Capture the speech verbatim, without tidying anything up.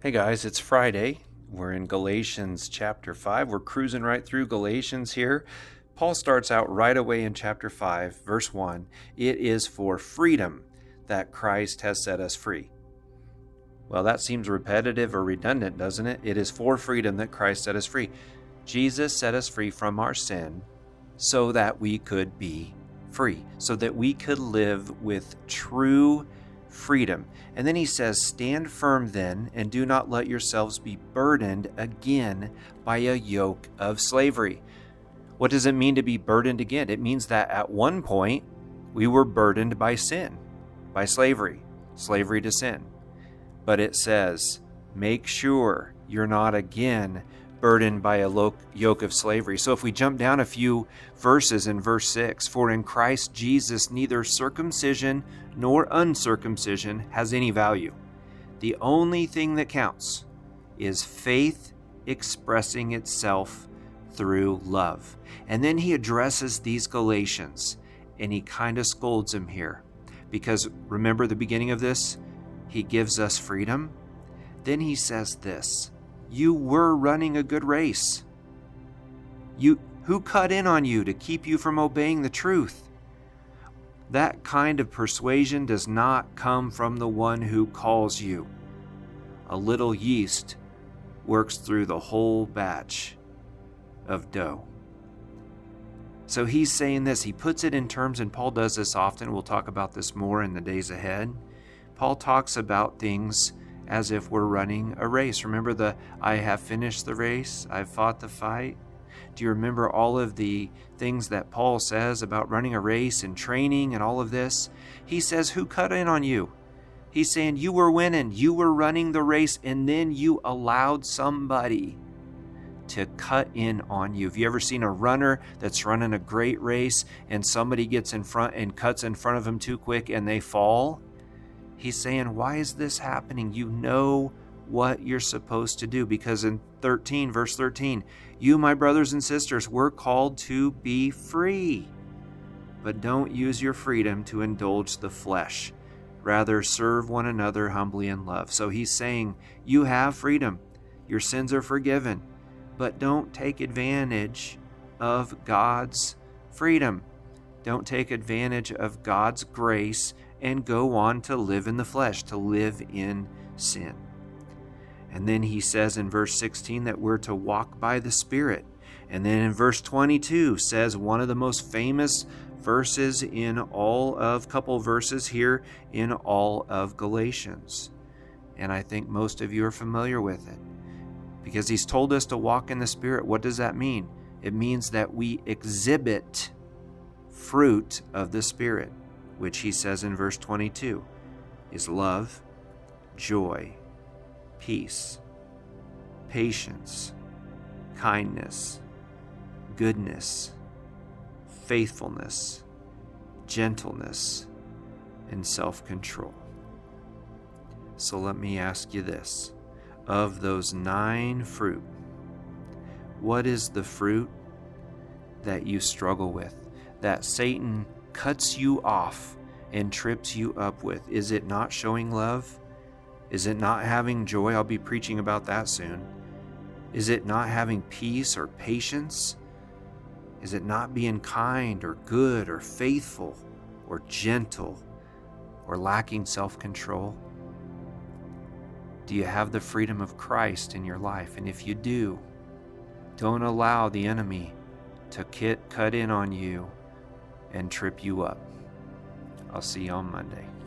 Hey guys, it's Friday. We're in Galatians chapter five. We're cruising right through Galatians here. Paul starts out right away in chapter five, verse one. It is for freedom that Christ has set us free. Well, that seems repetitive or redundant, doesn't it? It is for freedom that Christ set us free. Jesus set us free from our sin so that we could be free, so that we could live with true freedom. And then he says, stand firm then, and do not let yourselves be burdened again by a yoke of slavery. What does it mean to be burdened again? It means that at one point we were burdened by sin, by slavery, slavery to sin. But it says, make sure you're not again burdened by a yoke of slavery. So if we jump down a few verses in verse six, for in Christ Jesus neither circumcision nor uncircumcision has any value. The only thing that counts is faith expressing itself through love. And then he addresses these Galatians and he kind of scolds them here. Because remember the beginning of this? He gives us freedom. Then he says this, you were running a good race. You, who cut in on you to keep you from obeying the truth? That kind of persuasion does not come from the one who calls you. A little yeast works through the whole batch of dough. So he's saying this. He puts it in terms, and Paul does this often. We'll talk about this more in the days ahead. Paul talks about things as if we're running a race. Remember the, I have finished the race, I've fought the fight. Do you remember all of the things that Paul says about running a race and training and all of this? He says, who cut in on you? He's saying you were winning, you were running the race, and then you allowed somebody to cut in on you. Have you ever seen a runner that's running a great race and somebody gets in front and cuts in front of them too quick and they fall? He's saying, why is this happening? You know what you're supposed to do. Because in thirteen, verse thirteen, you, my brothers and sisters, were called to be free. But don't use your freedom to indulge the flesh. Rather, serve one another humbly in love. So he's saying, you have freedom. Your sins are forgiven. But don't take advantage of God's freedom. Don't take advantage of God's grace and go on to live in the flesh, to live in sin. And then he says in verse sixteen that we're to walk by the Spirit. And then in verse twenty-two says one of the most famous verses in all of, couple verses here in all of Galatians. And I think most of you are familiar with it. Because he's told us to walk in the Spirit. What does that mean? It means that we exhibit fruit of the Spirit, which he says in verse twenty-two, is love, joy, peace, patience, kindness, goodness, faithfulness, gentleness, and self-control. So let me ask you this. Of those nine fruit, what is the fruit that you struggle with, that Satan cuts you off and trips you up with? Is it not showing love? Is it not having joy? I'll be preaching about that soon. Is it not having peace or patience? Is it not being kind or good or faithful or gentle or lacking self-control? Do you have the freedom of Christ in your life? And if you do, don't allow the enemy to cut in on you and trip you up. I'll see you on Monday.